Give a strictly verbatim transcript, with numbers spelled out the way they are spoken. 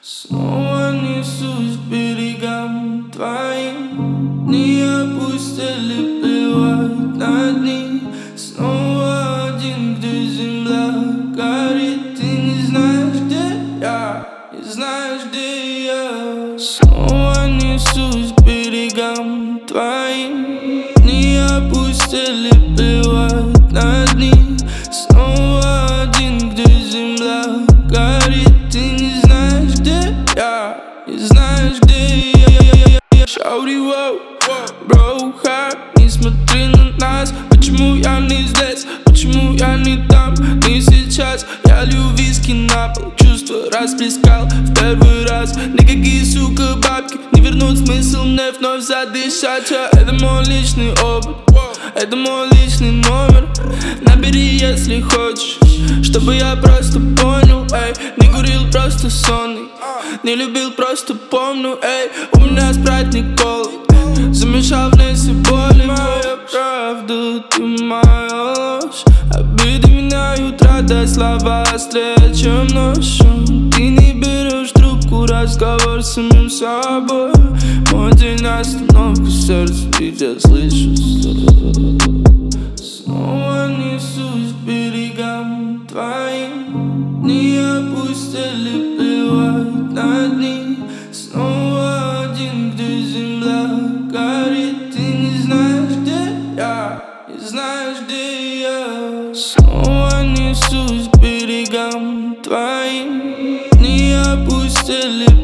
Снова несусь к берегам твоим, не опустили, плевать на дни. Снова один, где земля горит. Ты не знаешь, где я, не знаешь, где я. Снова несусь к берегам твоим, не опустили, плевать на дни. Снова один, где земля горит. Ты не знаешь, где я, не знаешь, где я. Шаури, воу, бро, хак, не смотри на нас. Почему я не здесь, почему я не там, не сейчас. Я лью виски на пол, чувства расплескал в первый раз. Никакие, сука, бабки не вернут смысл мне вновь задышать. Это мой личный опыт, это мой личный номер. Набери, если хочешь, чтобы я просто понял, эй. Не курил, просто сонный, не любил, просто помню, эй. У меня спрайт не кола, замешал в ней все боли. Моя правда, ты моя ложь. Обиды меняют радость, слова острее, чем ночью. Ты не берешь трубку, разговор с самим собой. Мой день остановка, сердце, ведь я слышу слова. Снова несусь к берегам твоим, не опустили, плевать на дни. Снова один, где земля горит. Ты не знаешь, где я, не знаешь, где я. Снова несусь к берегам твоим, не опустили,